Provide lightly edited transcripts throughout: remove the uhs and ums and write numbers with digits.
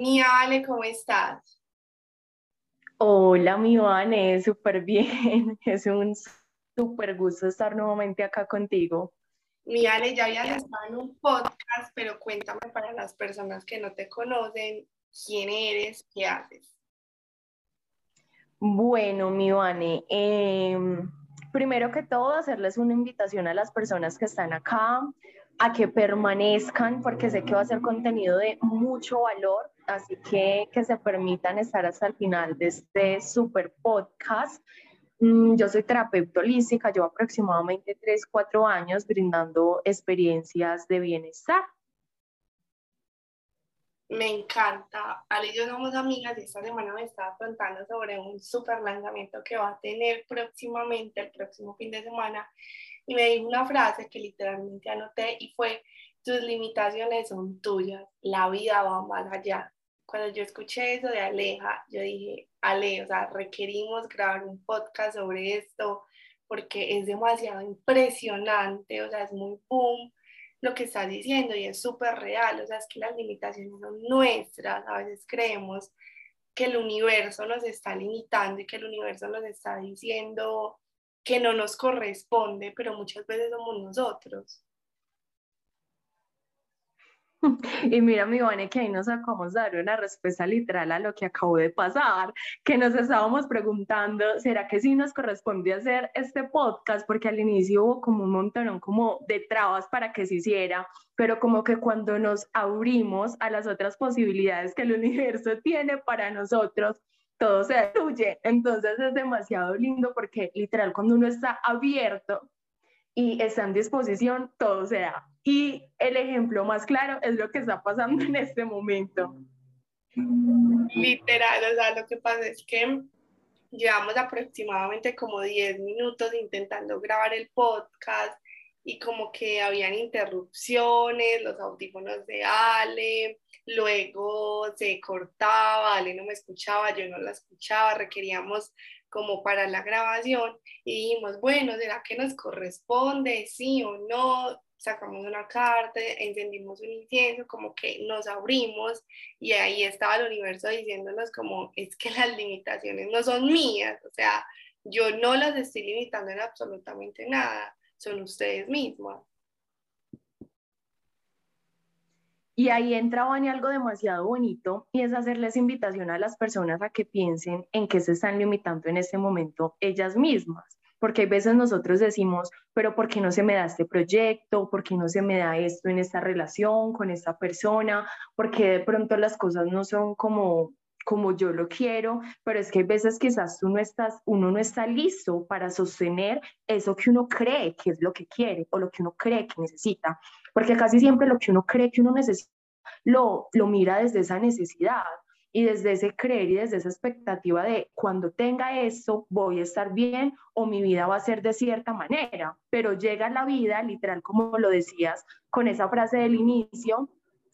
Mi Ale, ¿cómo estás? Hola, mi Vane, súper bien. Es un súper gusto estar nuevamente acá contigo. Mi Ale, ya habías estado en un podcast, pero cuéntame para las personas que no te conocen, quién eres, qué haces. Bueno, mi Vane, primero que todo, hacerles una invitación a las personas que están acá a que permanezcan, porque sé que va a ser contenido de mucho valor, así que se permitan estar hasta el final de este super podcast. Yo soy terapeuta holística, llevo aproximadamente 3, 4 años brindando experiencias de bienestar. Me encanta. Ale y yo somos amigas y esta semana me estaba contando sobre un super lanzamiento que va a tener próximamente, el próximo fin de semana, y me dijo una frase que literalmente anoté y fue, tus limitaciones son tuyas, la vida va más allá. Cuando yo escuché eso de Aleja, yo dije, Ale, o sea, requerimos grabar un podcast sobre esto porque es demasiado impresionante, o sea, es muy boom lo que estás diciendo y es súper real, o sea, es que las limitaciones son nuestras, a veces creemos que el universo nos está limitando y que el universo nos está diciendo que no nos corresponde, pero muchas veces somos nosotros. Y mira, mi Vane, que ahí nos acabamos de dar una respuesta literal a lo que acabó de pasar, que nos estábamos preguntando, ¿será que sí nos corresponde hacer este podcast? Porque al inicio hubo como un montón como de trabas para que se hiciera, pero como que cuando nos abrimos a las otras posibilidades que el universo tiene para nosotros, todo se destruye. Entonces es demasiado lindo porque literal cuando uno está abierto y está en disposición, todo se da. Y el ejemplo más claro es lo que está pasando en este momento. Literal, o sea, lo que pasa es que llevamos aproximadamente como 10 minutos intentando grabar el podcast y como que habían interrupciones, los audífonos de Ale, luego se cortaba, Ale no me escuchaba, yo no la escuchaba, requeríamos como para la grabación y dijimos, bueno, ¿será que nos corresponde? Sí o no. Sacamos una carta, encendimos un incienso, como que nos abrimos y ahí estaba el universo diciéndonos como, es que las limitaciones no son mías, o sea, yo no las estoy limitando en absolutamente nada, son ustedes mismos. Y ahí entra, Vani, algo demasiado bonito y es hacerles invitación a las personas a que piensen en qué se están limitando en este momento ellas mismas. Porque hay veces nosotros decimos, pero ¿por qué no se me da este proyecto? ¿Por qué no se me da esto en esta relación con esta persona? ¿Por qué de pronto las cosas no son como yo lo quiero? Pero es que hay veces quizás uno no está listo para sostener eso que uno cree que es lo que quiere o lo que uno cree que necesita, porque casi siempre lo que uno cree que uno necesita lo mira desde esa necesidad y desde ese creer y desde esa expectativa de cuando tenga esto voy a estar bien o mi vida va a ser de cierta manera, pero llega la vida, literal como lo decías con esa frase del inicio,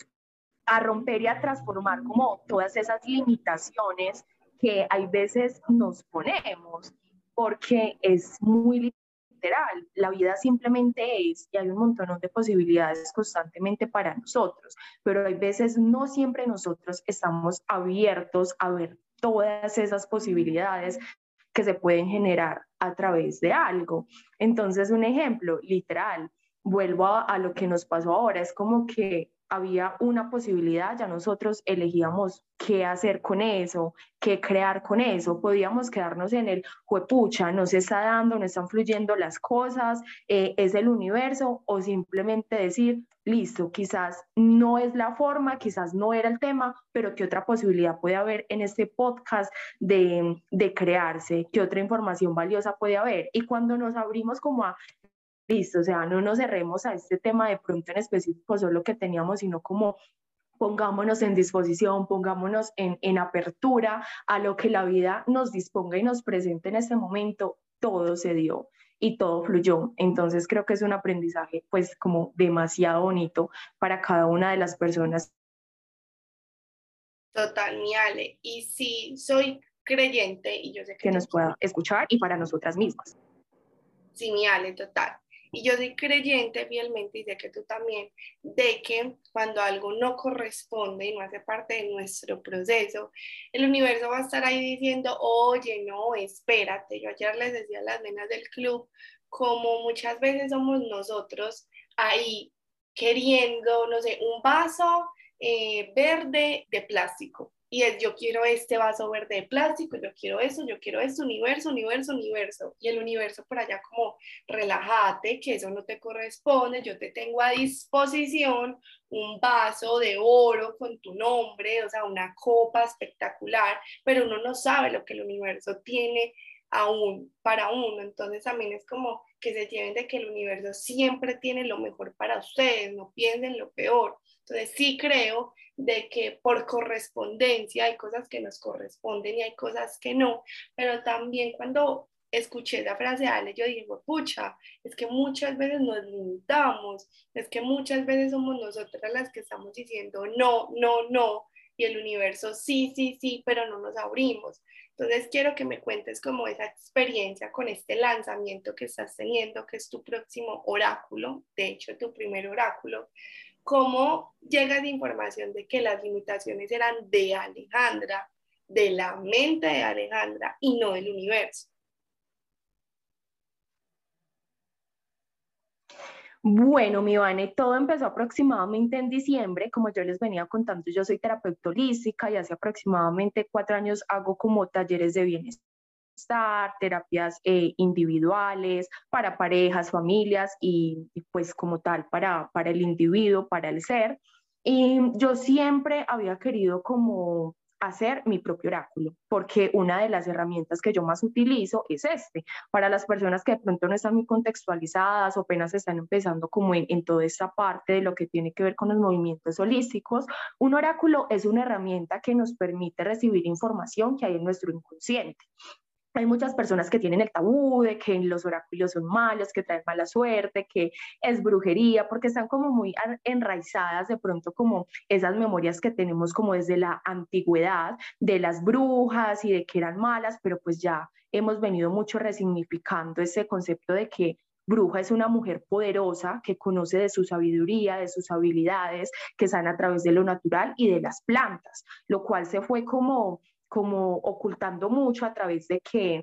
a romper y a transformar como todas esas limitaciones que hay veces nos ponemos, porque es muy literal, la vida simplemente es y hay un montón de posibilidades constantemente para nosotros, pero hay veces no siempre nosotros estamos abiertos a ver todas esas posibilidades que se pueden generar a través de algo. Entonces, un ejemplo literal, vuelvo a lo que nos pasó ahora, es como que había una posibilidad, ya nosotros elegíamos qué hacer con eso, qué crear con eso, podíamos quedarnos en el juepucha, no se está dando, no están fluyendo las cosas, es el universo, o simplemente decir, listo, quizás no es la forma, quizás no era el tema, pero qué otra posibilidad puede haber en este podcast de crearse, qué otra información valiosa puede haber. Y cuando nos abrimos como a listo, o sea, no nos cerremos a este tema de pronto en específico, solo que teníamos, sino como pongámonos en disposición, pongámonos en apertura a lo que la vida nos disponga y nos presente en este momento, todo se dio y todo fluyó. Entonces creo que es un aprendizaje pues como demasiado bonito para cada una de las personas Total, mi Ale. Y sí, soy creyente y yo sé que que tú, nos pueda escuchar y para nosotras mismas. sí, mi Ale, total. Y yo soy creyente fielmente, y sé que tú también, de que cuando algo no corresponde y no hace parte de nuestro proceso, el universo va a estar ahí diciendo, oye, no, espérate. Yo ayer les decía a las nenas del club, como muchas veces somos nosotros ahí queriendo, no sé, un vaso verde de plástico. Y es, yo quiero este vaso verde de plástico, yo quiero eso, yo quiero esto, universo, universo, universo. Y el universo por allá como, relájate, que eso no te corresponde, yo te tengo a disposición un vaso de oro con tu nombre, o sea, una copa espectacular, pero uno no sabe lo que el universo tiene aún para uno. Entonces también es como que se lleven de que el universo siempre tiene lo mejor para ustedes, no piensen lo peor. Entonces sí creo de que por correspondencia hay cosas que nos corresponden y hay cosas que no, pero también cuando escuché esa frase de Ale, yo digo, pucha, es que muchas veces nos limitamos, es que muchas veces somos nosotras las que estamos diciendo no, no, no, y el universo sí, sí, sí, pero no nos abrimos. Entonces quiero que me cuentes como esa experiencia con este lanzamiento que estás teniendo, que es tu próximo oráculo, de hecho tu primer oráculo. ¿Cómo llega de información de que las limitaciones eran de Alejandra, de la mente de Alejandra y no del universo? Bueno, mi Vane, todo empezó aproximadamente en diciembre, como yo les venía contando, yo soy terapeuta holística y hace aproximadamente 4 años hago como talleres de bienestar, terapias individuales para parejas, familias y pues como tal para el individuo, para el ser. Y yo siempre había querido como hacer mi propio oráculo, porque una de las herramientas que yo más utilizo es este. Para las personas que de pronto no están muy contextualizadas o apenas están empezando como en toda esta parte de lo que tiene que ver con los movimientos holísticos, un oráculo es una herramienta que nos permite recibir información que hay en nuestro inconsciente. Hay muchas personas que tienen el tabú de que los oráculos son malos, que traen mala suerte, que es brujería, porque están como muy enraizadas de pronto como esas memorias que tenemos como desde la antigüedad de las brujas y de que eran malas, pero pues ya hemos venido mucho resignificando ese concepto de que bruja es una mujer poderosa que conoce de su sabiduría, de sus habilidades, que sana a través de lo natural y de las plantas, lo cual se fue como ocultando mucho a través de que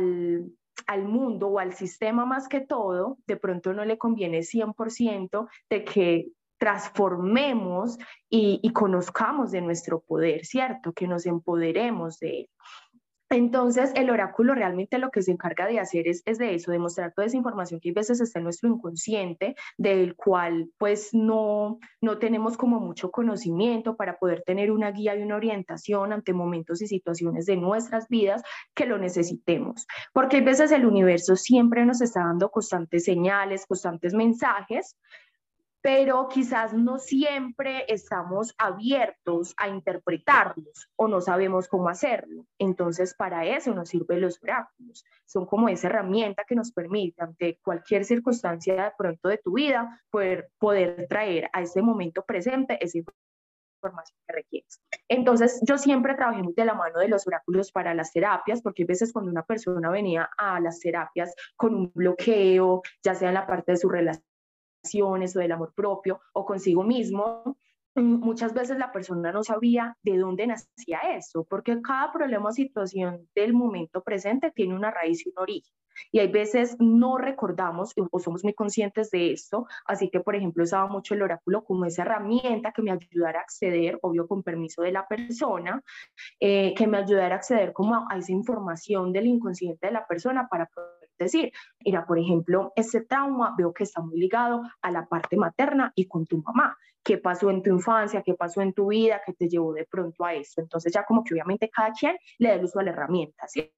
al mundo o al sistema más que todo, de pronto no le conviene 100% de que transformemos y conozcamos de nuestro poder, ¿cierto? Que nos empoderemos de él. Entonces, el oráculo realmente lo que se encarga de hacer es de eso, de mostrar toda esa información que a veces está en nuestro inconsciente, del cual pues no tenemos como mucho conocimiento para poder tener una guía y una orientación ante momentos y situaciones de nuestras vidas que lo necesitemos. Porque a veces el universo siempre nos está dando constantes señales, constantes mensajes, pero quizás no siempre estamos abiertos a interpretarlos o no sabemos cómo hacerlo. Entonces, para eso nos sirven los oráculos. Son como esa herramienta que nos permite, ante cualquier circunstancia de pronto de tu vida, poder traer a ese momento presente esa información que requieres. Entonces, yo siempre trabajé muy de la mano de los oráculos para las terapias, porque a veces cuando una persona venía a las terapias con un bloqueo, ya sea en la parte de su relación, o del amor propio o consigo mismo, muchas veces la persona no sabía de dónde nacía eso, porque cada problema o situación del momento presente tiene una raíz y un origen. Y hay veces no recordamos o somos muy conscientes de esto, así que, por ejemplo, usaba mucho el oráculo como esa herramienta que me ayudara a acceder, obvio con permiso de la persona, que me ayudara a acceder como a esa información del inconsciente de la persona para poder decir, mira, por ejemplo, este trauma veo que está muy ligado a la parte materna y con tu mamá. ¿Qué pasó en tu infancia? ¿Qué pasó en tu vida? ¿Qué te llevó de pronto a eso? Entonces ya como que obviamente cada quien le da el uso a la herramienta, ¿cierto?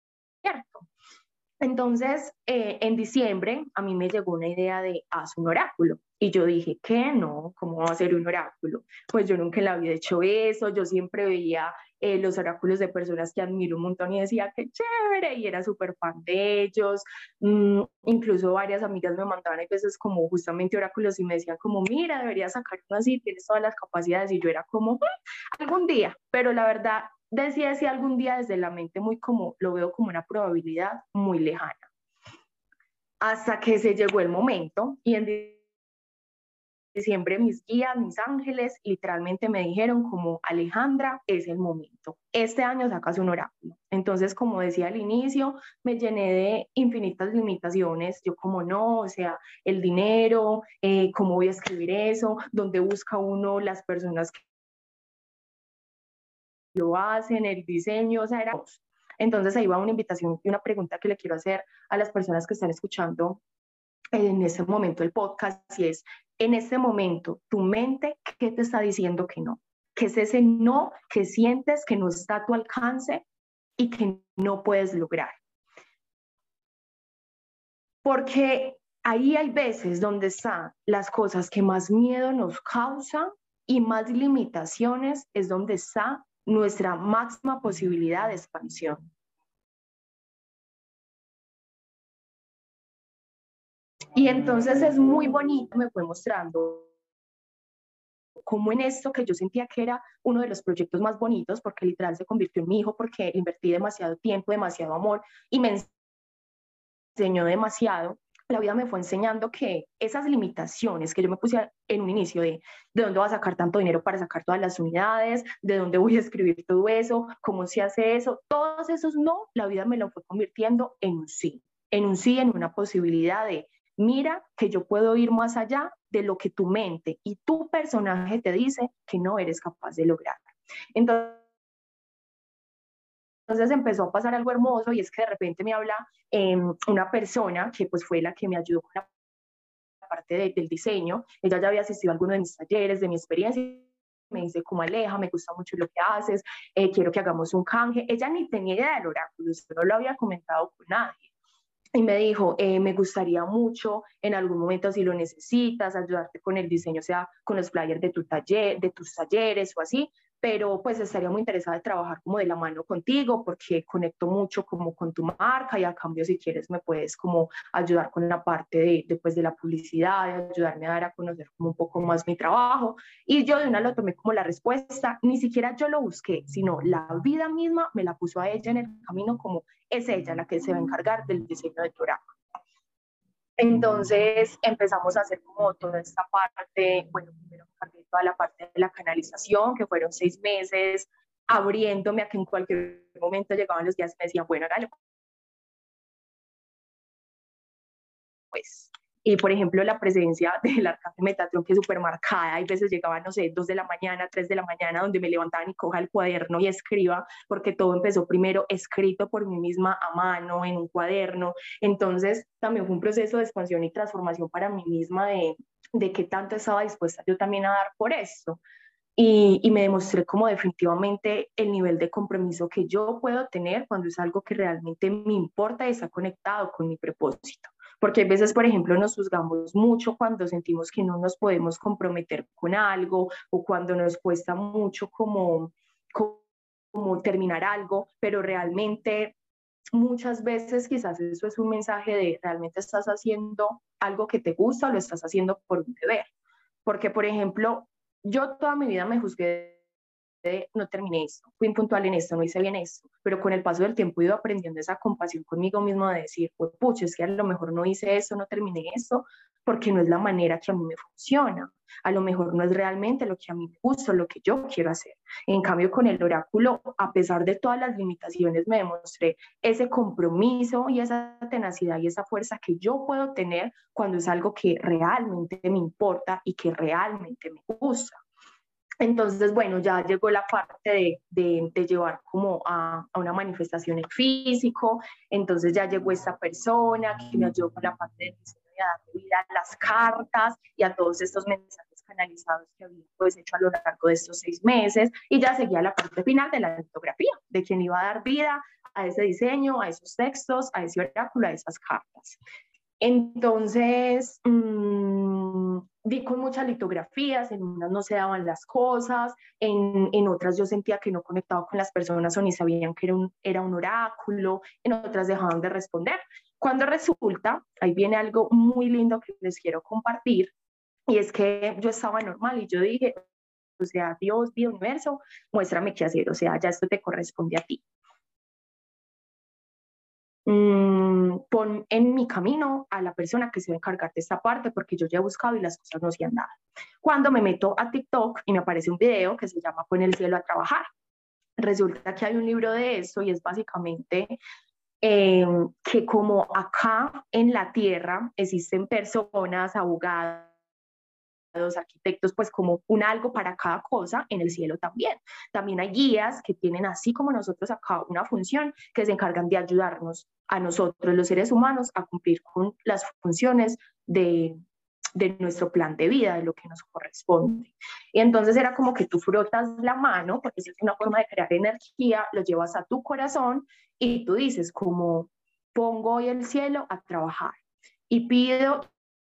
Entonces, en diciembre a mí me llegó una idea de haz un oráculo. Y yo dije, ¿qué? No, ¿cómo va a ser un oráculo? Pues yo nunca en la vida he hecho eso, yo siempre veía los oráculos de personas que admiro un montón y decía, qué chévere, y era súper fan de ellos. Incluso varias amigas me mandaban a veces como justamente oráculos y me decían como, mira, deberías sacar uno así, tienes todas las capacidades. Y yo era como, algún día, pero la verdad decía si algún día desde la mente muy como, lo veo como una probabilidad muy lejana. hasta que se llegó el momento y en diciembre mis guías, mis ángeles, literalmente me dijeron como Alejandra, es el momento. Este año sacas un oráculo. Entonces, como decía al inicio, me llené de infinitas limitaciones. Yo como no, o sea, el dinero, cómo voy a escribir eso, dónde busca uno las personas que lo hacen, el diseño, o sea, era... Entonces ahí va una invitación y una pregunta que le quiero hacer a las personas que están escuchando en ese momento el podcast, y es, en este momento, tu mente, ¿qué te está diciendo que no? ¿Qué es ese no que sientes que no está a tu alcance y que no puedes lograr? Porque ahí hay veces donde están las cosas que más miedo nos causan y más limitaciones, es donde está nuestra máxima posibilidad de expansión. Y entonces es muy bonito, me fue mostrando como en esto que yo sentía que era uno de los proyectos más bonitos, porque literal se convirtió en mi hijo, porque invertí demasiado tiempo, demasiado amor y me enseñó demasiado. La vida me fue enseñando que esas limitaciones que yo me puse en un inicio de dónde voy a sacar tanto dinero para sacar todas las unidades, de dónde voy a escribir todo eso, cómo se hace eso, todos esos no, la vida me lo fue convirtiendo en un sí, en una posibilidad de mira que yo puedo ir más allá de lo que tu mente y tu personaje te dice que no eres capaz de lograr. Entonces empezó a pasar algo hermoso y es que de repente me habla una persona que pues fue la que me ayudó con la parte del diseño. Ella ya había asistido a alguno de mis talleres, de mi experiencia. Me dice, como Aleja, me gusta mucho lo que haces, quiero que hagamos un canje. Ella ni tenía idea del oráculo, usted no lo había comentado con nadie. Y me dijo, me gustaría mucho en algún momento, si lo necesitas, ayudarte con el diseño, o sea, con los flyers de tu taller, de tus talleres o así, pero pues estaría muy interesada de trabajar como de la mano contigo porque conecto mucho como con tu marca y a cambio si quieres me puedes como ayudar con la parte pues, de la publicidad, de ayudarme a dar a conocer como un poco más mi trabajo. Y yo de una lo tomé como la respuesta, ni siquiera yo lo busqué, sino la vida misma me la puso a ella en el camino como es ella la que se va a encargar del diseño del programa. Entonces empezamos a hacer como toda esta parte, bueno, primero me toda la parte de la canalización, que fueron 6 meses, abriéndome a que en cualquier momento llegaban los días y me decían, bueno, hágale pues. Y por ejemplo, la presencia del arcángel Metatron, que es súper marcada, hay veces llegaban, no sé, 2 de la mañana, 3 de la mañana, donde me levantaban y coja el cuaderno y escriba, porque todo empezó primero escrito por mí misma a mano, en un cuaderno. Entonces, también fue un proceso de expansión y transformación para mí misma de qué tanto estaba dispuesta yo también a dar por esto. Y me demostré como definitivamente el nivel de compromiso que yo puedo tener cuando es algo que realmente me importa y está conectado con mi propósito. Porque a veces, por ejemplo, nos juzgamos mucho cuando sentimos que no nos podemos comprometer con algo o cuando nos cuesta mucho como terminar algo, pero realmente muchas veces quizás eso es un mensaje de realmente estás haciendo algo que te gusta o lo estás haciendo por un deber. Porque, por ejemplo, yo toda mi vida me juzgué de no terminé esto, fui impuntual en esto, no hice bien esto, pero con el paso del tiempo he ido aprendiendo esa compasión conmigo mismo de decir, pues pucha, es que a lo mejor no hice esto, no terminé esto, porque no es la manera que a mí me funciona, a lo mejor no es realmente lo que a mí me gusta, lo que yo quiero hacer. En cambio, con el oráculo, a pesar de todas las limitaciones, me demostré ese compromiso y esa tenacidad y esa fuerza que yo puedo tener cuando es algo que realmente me importa y que realmente me gusta. Entonces, bueno, ya llegó la parte de llevar como a una manifestación en físico, entonces ya llegó esta persona que me ayudó con la parte del diseño de darle vida a las cartas y a todos estos mensajes canalizados que había pues hecho a lo largo de estos 6 meses, y ya seguía la parte final de la litografía, de quien iba a dar vida a ese diseño, a esos textos, a ese oráculo, a esas cartas. Entonces, vi con muchas litografías, en unas no se daban las cosas, en otras yo sentía que no conectaba con las personas o ni sabían que era un oráculo, en otras dejaban de responder. Cuando resulta, ahí viene algo muy lindo que les quiero compartir, y es que yo estaba normal y yo dije, o sea, Dios, vida, universo, muéstrame qué hacer, o sea, ya esto te corresponde a ti. pon en mi camino a la persona que se va a encargar de esta parte porque yo ya he buscado y las cosas no se han dado. Cuando me meto a TikTok y me aparece un video que se llama Pon el cielo a trabajar, resulta que hay un libro de eso y es básicamente que como acá en la tierra existen personas, abogados, arquitectos, pues como un algo para cada cosa, en el cielo también. También hay guías que tienen, así como nosotros acá, una función que se encargan de ayudarnos a nosotros, los seres humanos, a cumplir con las funciones de nuestro plan de vida, de lo que nos corresponde. Y entonces era como que tú frotas la mano, porque es una forma de crear energía, lo llevas a tu corazón y tú dices como pongo hoy el cielo a trabajar y pido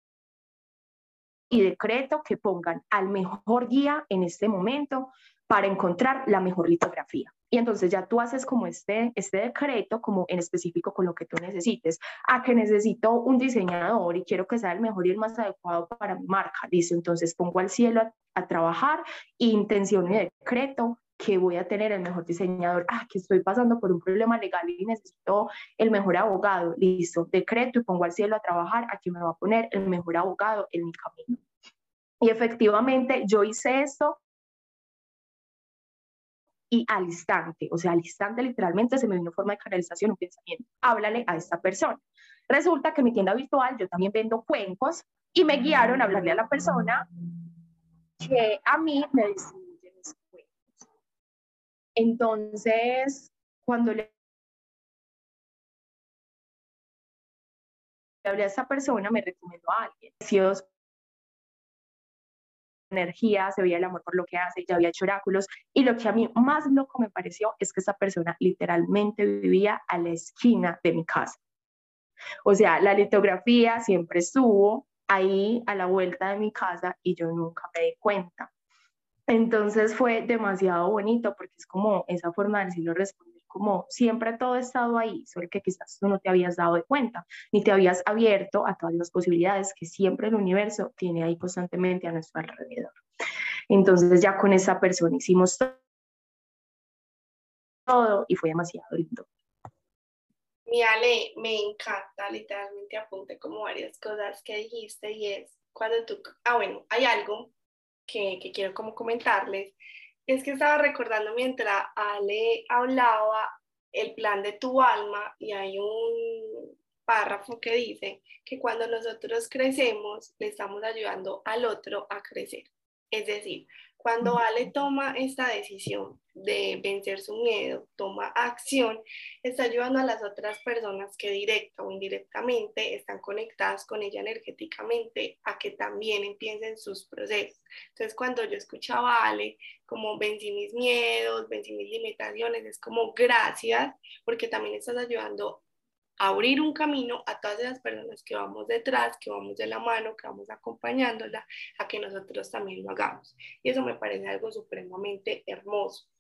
y decreto que pongan al mejor guía en este momento para encontrar la mejor litografía. Y entonces ya tú haces como este decreto, como en específico con lo que tú necesites. A que necesito un diseñador y quiero que sea el mejor y el más adecuado para mi marca. Listo, entonces pongo al cielo a trabajar, intención y decreto que voy a tener el mejor diseñador. Que estoy pasando por un problema legal y necesito el mejor abogado. Listo, decreto y pongo al cielo a trabajar. Aquí me va a poner el mejor abogado en mi camino. Y efectivamente yo hice esto y al instante, o sea, al instante literalmente se me vino forma de canalización, un pensamiento, háblale a esta persona. Resulta que en mi tienda virtual yo también vendo cuencos y me guiaron a hablarle a la persona que a mí me distribuye mis cuencos. Entonces, cuando le hablé a esta persona, me recomendó a alguien. Si energía, se veía el amor por lo que hace, ya había hecho oráculos, y lo que a mí más loco me pareció es que esa persona literalmente vivía a la esquina de mi casa. O sea, la litografía siempre estuvo ahí a la vuelta de mi casa y yo nunca me di cuenta. Entonces fue demasiado bonito porque es como esa forma de decirlo, responder como siempre todo ha estado ahí, solo que quizás tú no te habías dado de cuenta, ni te habías abierto a todas las posibilidades que siempre el universo tiene ahí constantemente a nuestro alrededor. Entonces ya con esa persona hicimos todo y fue demasiado lindo. Mi Ale, me encanta, literalmente apunté como varias cosas que dijiste y es cuando tú, bueno, hay algo que quiero como comentarles, es que estaba recordando mientras Ale hablaba el plan de tu alma y hay un párrafo que dice que cuando nosotros crecemos le estamos ayudando al otro a crecer. Es decir, cuando Ale toma esta decisión de vencer su miedo, toma acción, está ayudando a las otras personas que directa o indirectamente están conectadas con ella energéticamente a que también empiecen sus procesos. Entonces, cuando yo escuchaba a Ale, como vencí mis miedos, vencí mis limitaciones, es como gracias, porque también estás ayudando a abrir un camino a todas esas personas que vamos detrás, que vamos de la mano, que vamos acompañándola, a que nosotros también lo hagamos. Y eso me parece algo supremamente hermoso.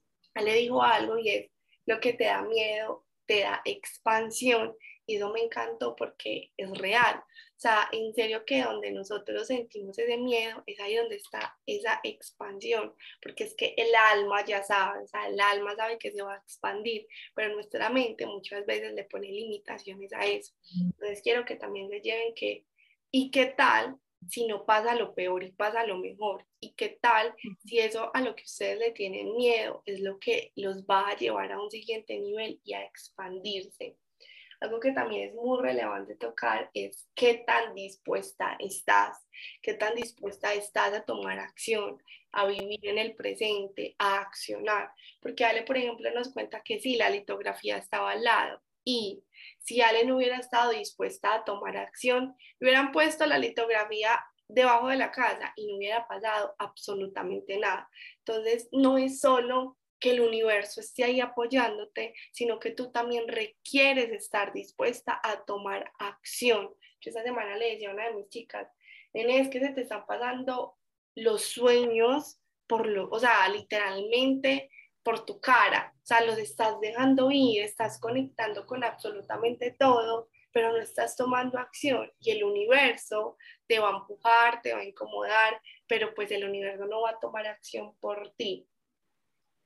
Le dijo algo y es, lo que te da miedo te da expansión, y eso me encantó porque es real. O sea, en serio que donde nosotros sentimos ese miedo es ahí donde está esa expansión, porque es que el alma ya sabe, o sea, el alma sabe que se va a expandir, pero nuestra mente muchas veces le pone limitaciones a eso. Entonces quiero que también se lleven que, ¿y qué tal si no pasa lo peor y pasa lo mejor? ¿Y qué tal si eso a lo que ustedes le tienen miedo es lo que los va a llevar a un siguiente nivel y a expandirse? Algo que también es muy relevante tocar es qué tan dispuesta estás, qué tan dispuesta estás a tomar acción, a vivir en el presente, a accionar. Porque Ale, por ejemplo, nos cuenta que sí, la litografía estaba al lado, y si Ale no hubiera estado dispuesta a tomar acción, hubieran puesto la litografía debajo de la casa y no hubiera pasado absolutamente nada. Entonces, no es solo que el universo esté ahí apoyándote, sino que tú también requieres estar dispuesta a tomar acción. Yo esta semana le decía a una de mis chicas, nene, es que se te están pasando los sueños o sea, literalmente por tu cara, o sea, los estás dejando ir, estás conectando con absolutamente todo, pero no estás tomando acción, y el universo te va a empujar, te va a incomodar, pero pues el universo no va a tomar acción por ti.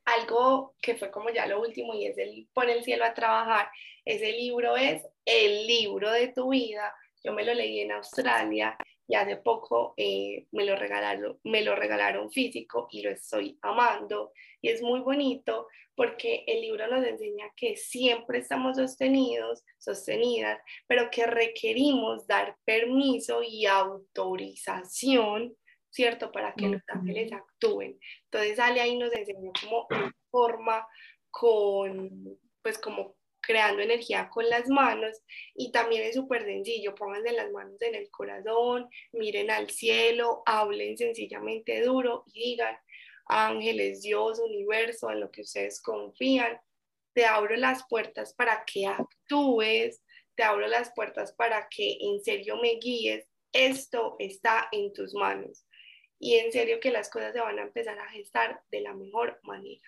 algo que fue como ya lo último y es el Pon el cielo a trabajar. Ese libro es el libro de tu vida. Yo me lo leí en Australia y hace poco me lo regalaron físico y lo estoy amando. Y es muy bonito porque el libro nos enseña que siempre estamos sostenidas, pero que requerimos dar permiso y autorización, ¿cierto? Para que los ángeles actúen. Entonces sale ahí nos enseñó como una forma pues como creando energía con las manos y también es súper sencillo, pónganse las manos en el corazón, miren al cielo, hablen sencillamente duro y digan, ángeles, Dios, universo, en lo que ustedes confían, te abro las puertas para que actúes, te abro las puertas para que en serio me guíes, esto está en tus manos y en serio que las cosas se van a empezar a gestar de la mejor manera.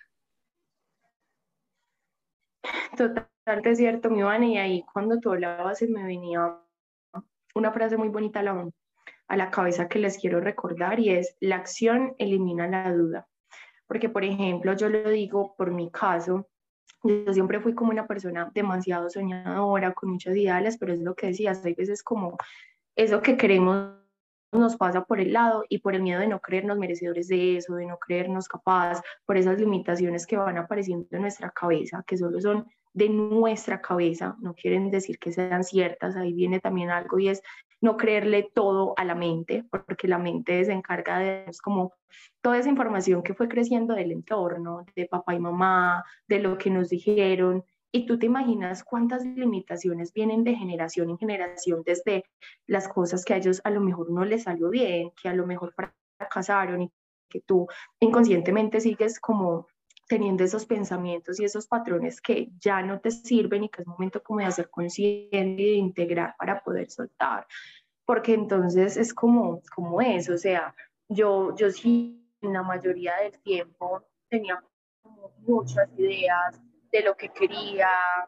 Totalmente cierto, mi Vane, y ahí cuando tú hablabas se me venía una frase muy bonita a la cabeza que les quiero recordar y es, la acción elimina la duda. Porque, por ejemplo, yo lo digo por mi caso, yo siempre fui como una persona demasiado soñadora, con muchos ideales, pero es lo que decías, hay veces como eso que queremos nos pasa por el lado y por el miedo de no creernos merecedores de eso, de no creernos capaces, por esas limitaciones que van apareciendo en nuestra cabeza, que solo son de nuestra cabeza, no quieren decir que sean ciertas, ahí viene también algo y es no creerle todo a la mente, porque la mente se encarga de es como toda esa información que fue creciendo del entorno, de papá y mamá, de lo que nos dijeron, y tú te imaginas cuántas limitaciones vienen de generación en generación desde las cosas que a ellos a lo mejor no les salió bien, que a lo mejor fracasaron y que tú inconscientemente sigues como teniendo esos pensamientos y esos patrones que ya no te sirven y que es momento como de hacer consciente y de integrar para poder soltar. Porque entonces es como eso, o sea, yo sí en la mayoría del tiempo tenía muchas ideas de lo que quería,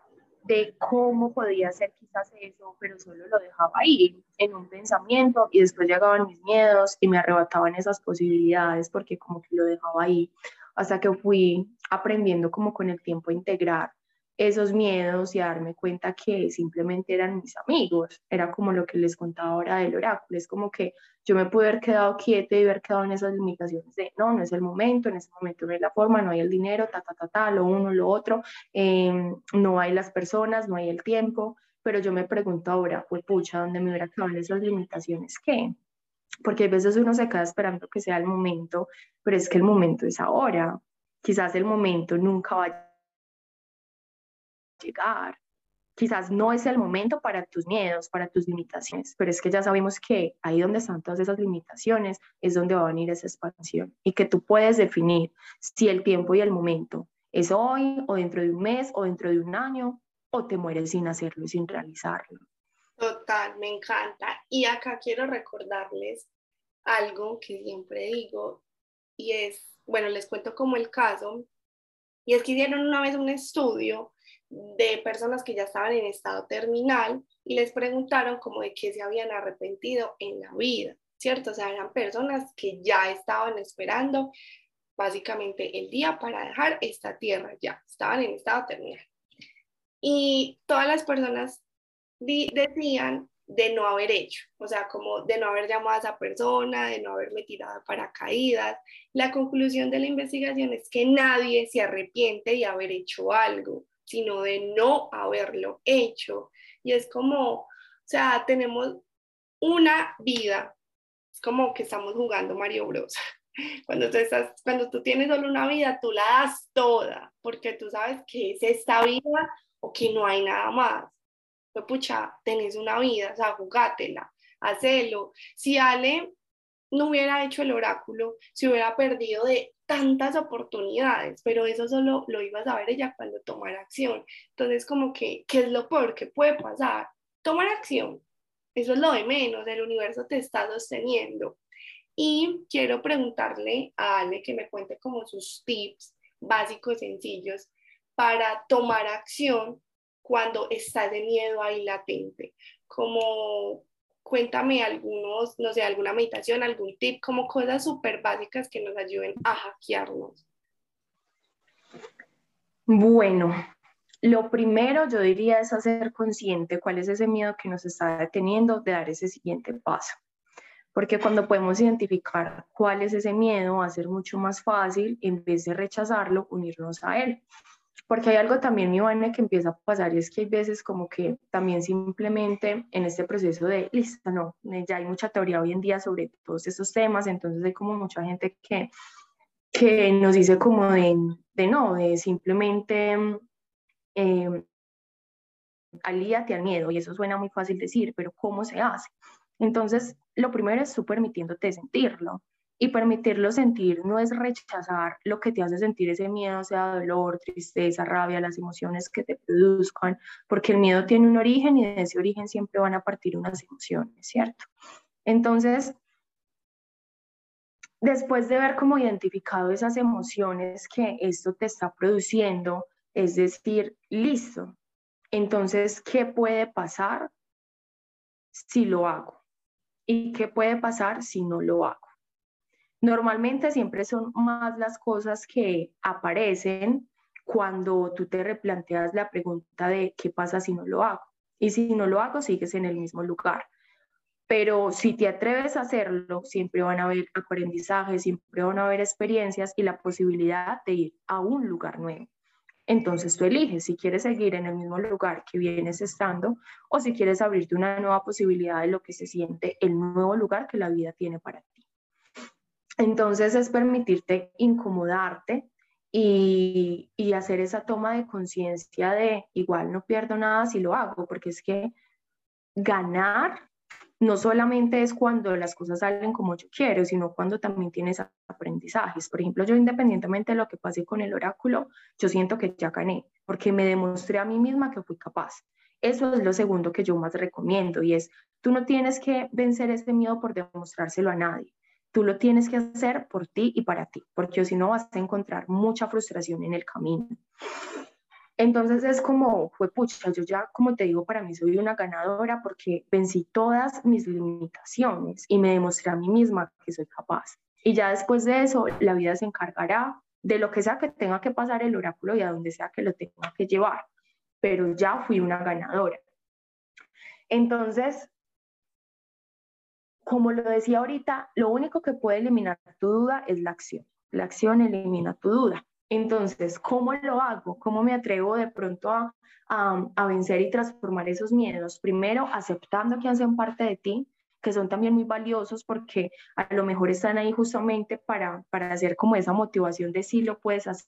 de cómo podía hacer quizás eso, pero solo lo dejaba ahí en un pensamiento y después llegaban mis miedos y me arrebataban esas posibilidades porque como que lo dejaba ahí hasta que fui aprendiendo como con el tiempo a integrar esos miedos y a darme cuenta que simplemente eran mis amigos. Era como lo que les contaba ahora del oráculo. Es como que yo me pude haber quedado quieta y haber quedado en esas limitaciones de no, no es el momento, en ese momento no hay la forma, no hay el dinero, lo uno, lo otro, no hay las personas, no hay el tiempo. Pero yo me pregunto ahora, pues pucha, ¿dónde me hubiera quedado en esas limitaciones? ¿Qué? Porque a veces uno se queda esperando que sea el momento, pero es que el momento es ahora. Quizás el momento nunca va a llegar. Quizás no es el momento para tus miedos, para tus limitaciones, pero es que ya sabemos que ahí donde están todas esas limitaciones es donde va a venir esa expansión y que tú puedes definir si el tiempo y el momento es hoy o dentro de un mes o dentro de un año o te mueres sin hacerlo y sin realizarlo. Total, me encanta. Y acá quiero recordarles algo que siempre digo y es, bueno, les cuento como el caso, y es que hicieron una vez un estudio de personas que ya estaban en estado terminal y les preguntaron como de qué se habían arrepentido en la vida, ¿cierto? O sea, eran personas que ya estaban esperando básicamente el día para dejar esta tierra, ya estaban en estado terminal. Y todas las personas decían de no haber hecho, o sea, como de no haber llamado a esa persona, de no haberme tirado de paracaídas. La conclusión de la investigación es que nadie se arrepiente de haber hecho algo, sino de no haberlo hecho. Y es como, o sea, tenemos una vida, es como que estamos jugando Mario Bros. Cuando tú tienes solo una vida, tú la das toda, porque tú sabes que es esta vida o que no hay nada más. Pues pucha, tenés una vida, o sea, jugátela, hacelo. Si Ale no hubiera hecho el oráculo, se hubiera perdido de tantas oportunidades, pero eso solo lo iba a saber ella cuando tomara acción. Entonces, como que, ¿qué es lo peor que puede pasar? Tomar acción. Eso es lo de menos, el universo te está sosteniendo. Y quiero preguntarle a Ale que me cuente como sus tips básicos, sencillos, para tomar acción cuando está de miedo ahí latente. Como cuéntame algunos, no sé, alguna meditación, algún tip, como cosas súper básicas que nos ayuden a hackearnos. Bueno, lo primero yo diría es hacer consciente cuál es ese miedo que nos está deteniendo de dar ese siguiente paso. Porque cuando podemos identificar cuál es ese miedo, va a ser mucho más fácil, en vez de rechazarlo, unirnos a él. Porque hay algo también, Ivana, que empieza a pasar y es que hay veces como que también simplemente en este proceso de, listo, no, ya hay mucha teoría hoy en día sobre todos estos temas, entonces hay como mucha gente que nos dice como de no, de simplemente eh, alíate al miedo, y eso suena muy fácil decir, pero ¿cómo se hace? Entonces, lo primero es tú permitiéndote sentirlo. Y permitirlo sentir no es rechazar lo que te hace sentir ese miedo, sea dolor, tristeza, rabia, las emociones que te produzcan, porque el miedo tiene un origen y de ese origen siempre van a partir unas emociones, ¿cierto? Entonces, después de haber como identificado esas emociones que esto te está produciendo, es decir, listo, entonces, ¿qué puede pasar si lo hago? ¿Y qué puede pasar si no lo hago? Normalmente siempre son más las cosas que aparecen cuando tú te replanteas la pregunta de qué pasa si no lo hago. Y si no lo hago, sigues en el mismo lugar. Pero si te atreves a hacerlo, siempre van a haber aprendizajes, siempre van a haber experiencias y la posibilidad de ir a un lugar nuevo. Entonces tú eliges si quieres seguir en el mismo lugar que vienes estando o si quieres abrirte una nueva posibilidad de lo que se siente el nuevo lugar que la vida tiene para ti. Entonces es permitirte incomodarte y hacer esa toma de conciencia de igual no pierdo nada si lo hago, porque es que ganar no solamente es cuando las cosas salen como yo quiero, sino cuando también tienes aprendizajes. Por ejemplo, yo independientemente de lo que pase con el oráculo, yo siento que ya gané, porque me demostré a mí misma que fui capaz. Eso es lo segundo que yo más recomiendo y es, tú no tienes que vencer este miedo por demostrárselo a nadie. Tú lo tienes que hacer por ti y para ti, porque si no vas a encontrar mucha frustración en el camino. Entonces es como, fue pucha, yo ya, como te digo, para mí soy una ganadora porque vencí todas mis limitaciones y me demostré a mí misma que soy capaz. Y ya después de eso, la vida se encargará de lo que sea que tenga que pasar el oráculo y a donde sea que lo tenga que llevar. Pero ya fui una ganadora. Entonces, como lo decía ahorita, lo único que puede eliminar tu duda es la acción. La acción elimina tu duda. Entonces, ¿cómo lo hago? ¿Cómo me atrevo de pronto a vencer y transformar esos miedos? Primero, aceptando que hacen parte de ti, que son también muy valiosos porque a lo mejor están ahí justamente para hacer como esa motivación de sí lo puedes hacer.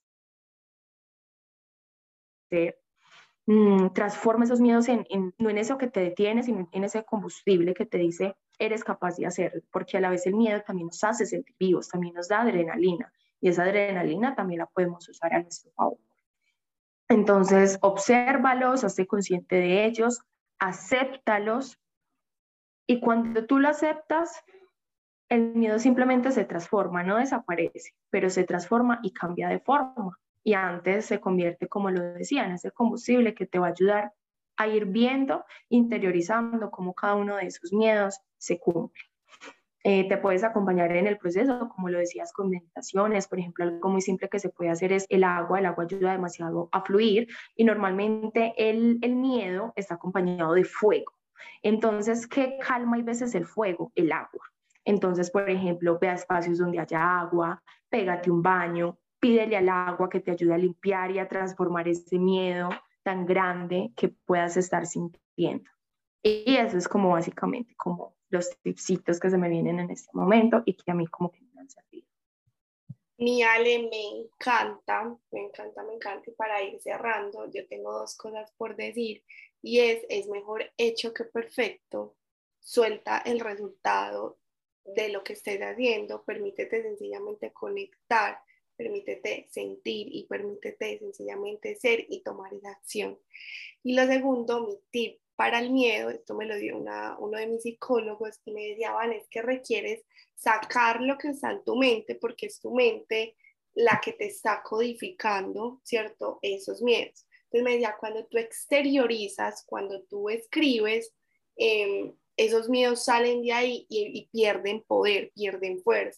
Transforma esos miedos no en eso que te detiene, sino en ese combustible que te dice, eres capaz de hacerlo, porque a la vez el miedo también nos hace sentir vivos, también nos da adrenalina, y esa adrenalina también la podemos usar a nuestro favor. Entonces, obsérvalos, hazte consciente de ellos, acéptalos, y cuando tú lo aceptas, el miedo simplemente se transforma, no desaparece, pero se transforma y cambia de forma. Y antes se convierte, como lo decía, en ese combustible que te va a ayudar a ir viendo, interiorizando cómo cada uno de esos miedos se cumple. Te puedes acompañar en el proceso, como lo decías, con meditaciones. Por ejemplo, algo muy simple que se puede hacer es el agua. El agua ayuda demasiado a fluir y normalmente el miedo está acompañado de fuego. Entonces, ¿qué calma hay veces el fuego? El agua. Entonces, por ejemplo, ve a espacios donde haya agua, pégate un baño, pídele al agua que te ayude a limpiar y a transformar ese miedo tan grande que puedas estar sintiendo. Y eso es como básicamente como los tipsitos que se me vienen en este momento y que a mí como que me han servido. Mi Ale, me encanta, me encanta, me encanta. Y para ir cerrando, yo tengo dos cosas por decir y es mejor hecho que perfecto. Suelta el resultado de lo que estés haciendo, permítete sencillamente conectar, permítete sentir y permítete sencillamente ser y tomar esa acción. Y lo segundo, mi tip para el miedo, esto me lo dio uno de mis psicólogos y me decía, Van, es que requieres sacar lo que está en tu mente porque es tu mente la que te está codificando, ¿cierto? Esos miedos. Entonces me decía, cuando tú exteriorizas, cuando tú escribes, esos miedos salen de ahí y pierden poder, pierden fuerza.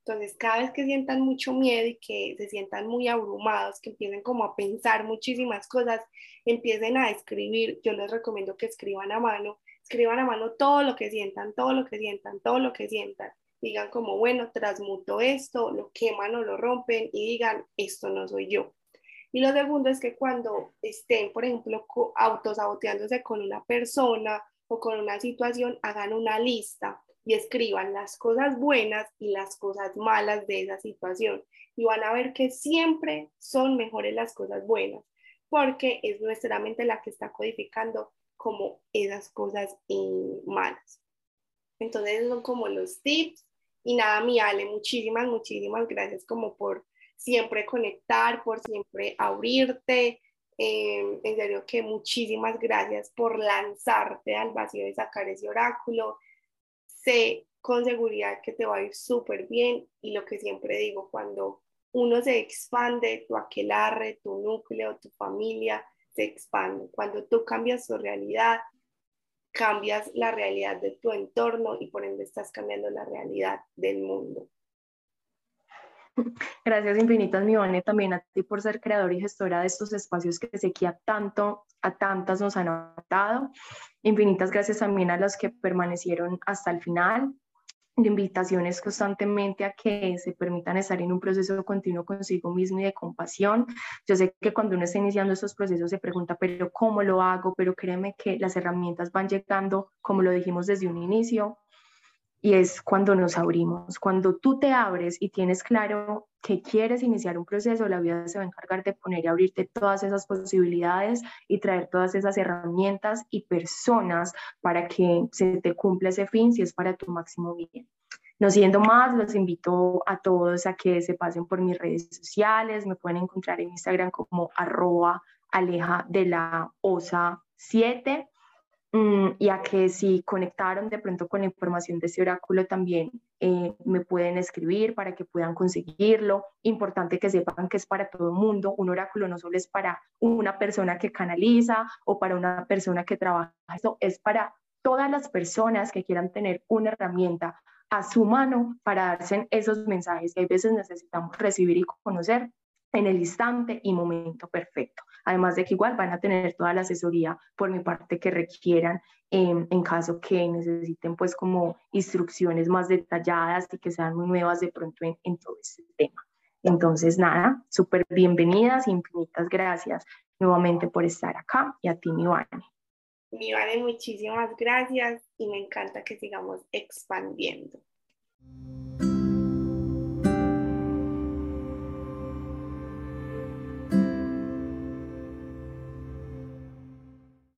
Entonces, cada vez que sientan mucho miedo y que se sientan muy abrumados, que empiecen como a pensar muchísimas cosas, empiecen a escribir. Yo les recomiendo que escriban a mano todo lo que sientan, todo lo que sientan, todo lo que sientan. Digan como, bueno, transmuto esto, lo queman o lo rompen y digan, esto no soy yo. Y lo segundo es que cuando estén, por ejemplo, autosaboteándose con una persona o con una situación, hagan una lista y escriban las cosas buenas y las cosas malas de esa situación. Y van a ver que siempre son mejores las cosas buenas, porque es nuestra mente la que está codificando como esas cosas malas. Entonces, esos son como los tips. Y nada, mi Ale, muchísimas, muchísimas gracias como por siempre conectar, por siempre abrirte. En serio que muchísimas gracias por lanzarte al vacío de sacar ese oráculo. Sé con seguridad que te va a ir súper bien y lo que siempre digo, cuando uno se expande, tu aquelarre, tu núcleo, tu familia se expande. Cuando tú cambias tu realidad, cambias la realidad de tu entorno y por ende estás cambiando la realidad del mundo. Gracias infinitas, mi Vane, también a ti por ser creadora y gestora de estos espacios que sé que a tantas nos han adaptado. Infinitas gracias también a los que permanecieron hasta el final. De invitaciones constantemente a que se permitan estar en un proceso continuo consigo mismo y de compasión. Yo sé que cuando uno está iniciando estos procesos se pregunta, pero ¿cómo lo hago? Pero créeme que las herramientas van llegando, como lo dijimos desde un inicio, y es cuando nos abrimos. Cuando tú te abres y tienes claro que quieres iniciar un proceso, la vida se va a encargar de poner y abrirte todas esas posibilidades y traer todas esas herramientas y personas para que se te cumpla ese fin si es para tu máximo bien. No siendo más, los invito a todos a que se pasen por mis redes sociales. Me pueden encontrar en Instagram como @aleja de la osa 7. Y a que si conectaron de pronto con la información de este oráculo también me pueden escribir para que puedan conseguirlo. Importante que sepan que es para todo el mundo. Un oráculo no solo es para una persona que canaliza o para una persona que trabaja, esto es para todas las personas que quieran tener una herramienta a su mano para darse esos mensajes que a veces necesitamos recibir y conocer en el instante y momento perfecto. Además de que igual van a tener toda la asesoría por mi parte que requieran en caso que necesiten pues como instrucciones más detalladas y que sean muy nuevas de pronto en todo este tema. Entonces nada, súper bienvenidas, infinitas gracias nuevamente por estar acá y a ti, mi Vane. Mi Vane, muchísimas gracias y me encanta que sigamos expandiendo.